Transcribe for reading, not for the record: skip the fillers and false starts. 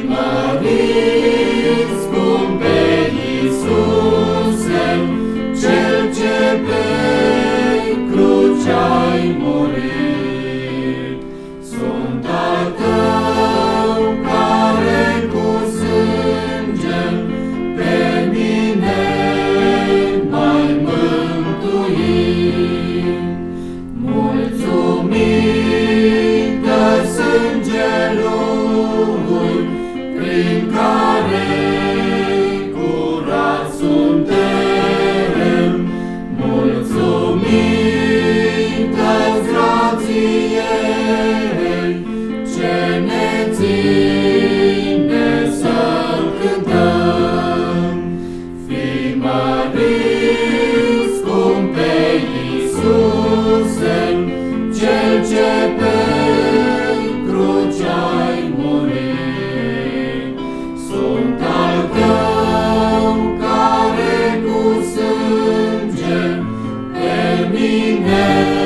mărit, scumpe Iisuse, Cel ce pe cruce ai murit. Sunt al Tău care cu sânge pe mine m-ai mântuit. Mulțumită sângelui prin care curat suntem, mulțumită-ți grației ce ne ține să-L cântăm. Fii mărit, scumpe Iisuse, Cel ce pe cruce ai murit. Sunt al Tău care cu sânge pe mine